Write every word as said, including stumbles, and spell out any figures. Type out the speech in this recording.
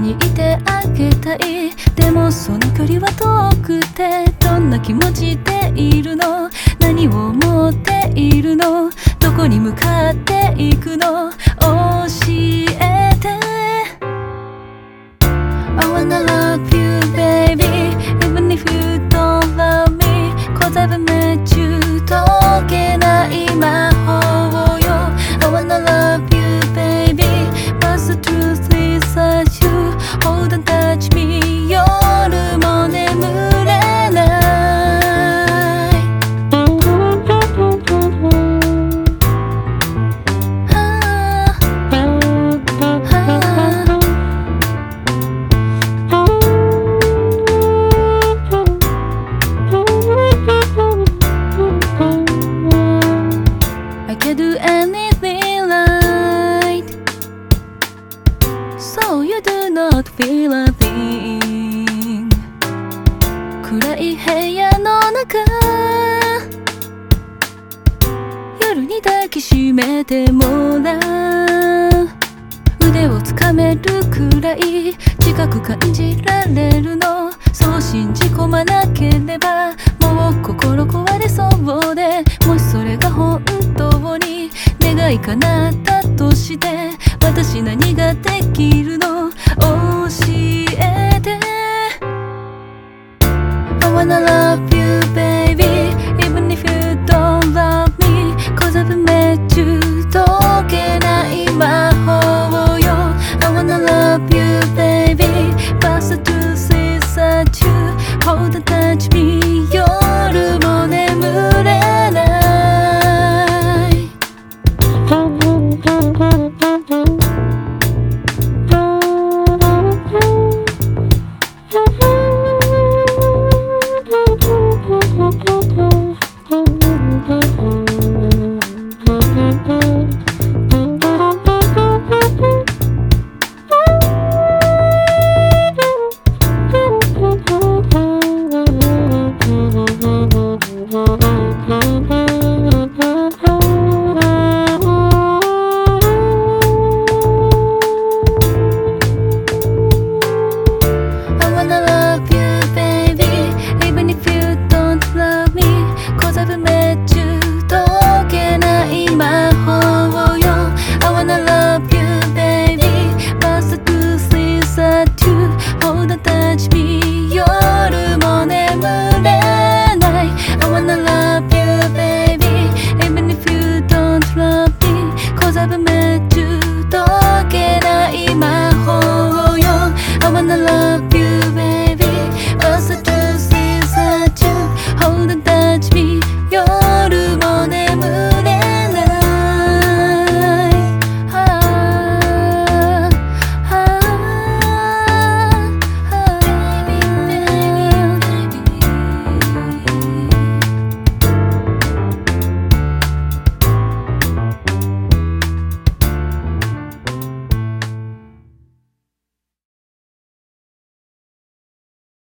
にいてあげたい。でもその距離は遠くて、どんな気持ちでいるの、何を思っているの、どこに向かっていくの、教えて。 I wanna love you baby even if you don't love me cause I've met you 解けない魔法よ。 I wanna love you baby but the truth is that you hold and touch me 夜も眠れない、はあはあI can do anything right So you do not feel a thing 暗い部屋の中夜に抱きしめてもらう腕をつかめるくらい近く感じられるのそう信じ込まなければもう心壊れそうでもしそれが本当に願い叶ったとして私何ができるの